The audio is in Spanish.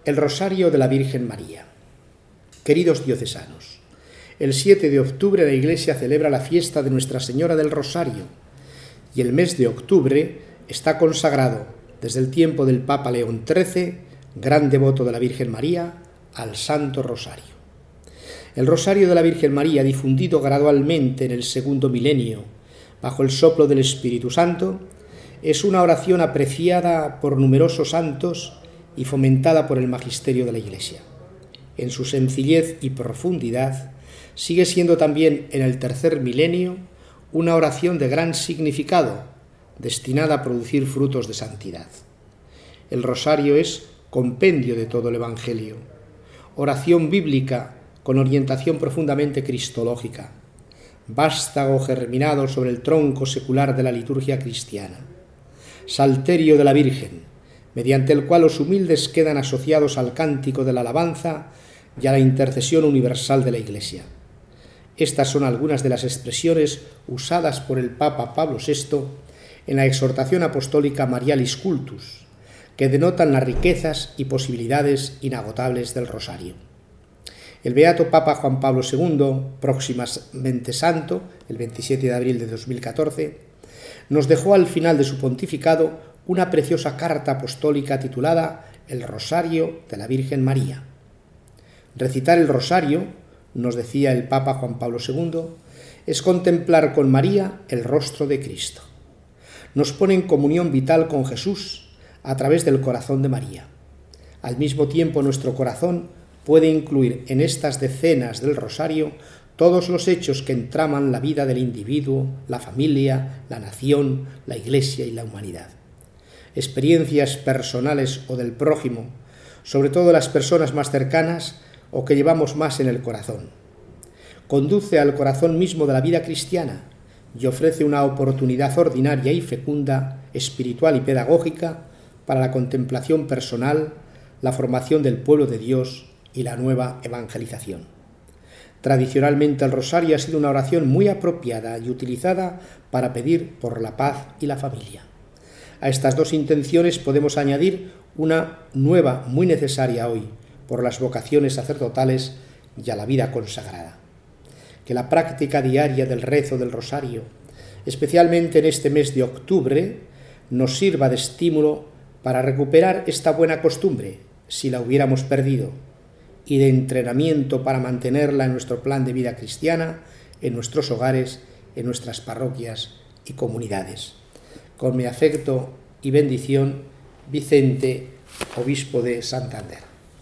El Rosario de la Virgen María. Queridos diocesanos, el 7 de octubre la Iglesia celebra la fiesta de Nuestra Señora del Rosario y el mes de octubre está consagrado, desde el tiempo del Papa León XIII, gran devoto de la Virgen María, al Santo Rosario. El Rosario de la Virgen María, difundido gradualmente en el segundo milenio bajo el soplo del Espíritu Santo, es una oración apreciada por numerosos santos y fomentada por el magisterio de la Iglesia. En su sencillez y profundidad, sigue siendo también en el tercer milenio una oración de gran significado, destinada a producir frutos de santidad. El rosario es compendio de todo el Evangelio, oración bíblica con orientación profundamente cristológica, vástago germinado sobre el tronco secular de la liturgia cristiana, salterio de la Virgen, mediante el cual los humildes quedan asociados al cántico de la alabanza y a la intercesión universal de la Iglesia. Estas son algunas de las expresiones usadas por el Papa Pablo VI en la exhortación apostólica Marialis Cultus, que denotan las riquezas y posibilidades inagotables del rosario. El beato Papa Juan Pablo II, próximamente santo, el 27 de abril de 2014, nos dejó al final de su pontificado una preciosa carta apostólica titulada El Rosario de la Virgen María. Recitar el rosario, nos decía el Papa Juan Pablo II, es contemplar con María el rostro de Cristo. Nos pone en comunión vital con Jesús a través del corazón de María. Al mismo tiempo, nuestro corazón puede incluir en estas decenas del rosario todos los hechos que entraman la vida del individuo, la familia, la nación, la Iglesia y la humanidad. Experiencias personales o del prójimo, sobre todo las personas más cercanas o que llevamos más en el corazón. Conduce al corazón mismo de la vida cristiana y ofrece una oportunidad ordinaria y fecunda, espiritual y pedagógica para la contemplación personal, la formación del pueblo de Dios y la nueva evangelización. Tradicionalmente el rosario ha sido una oración muy apropiada y utilizada para pedir por la paz y la familia. A estas dos intenciones podemos añadir una nueva muy necesaria hoy, por las vocaciones sacerdotales y a la vida consagrada. Que la práctica diaria del rezo del rosario, especialmente en este mes de octubre, nos sirva de estímulo para recuperar esta buena costumbre, si la hubiéramos perdido, y de entrenamiento para mantenerla en nuestro plan de vida cristiana, en nuestros hogares, en nuestras parroquias y comunidades. Con mi afecto y bendición, Vicente, obispo de Santander.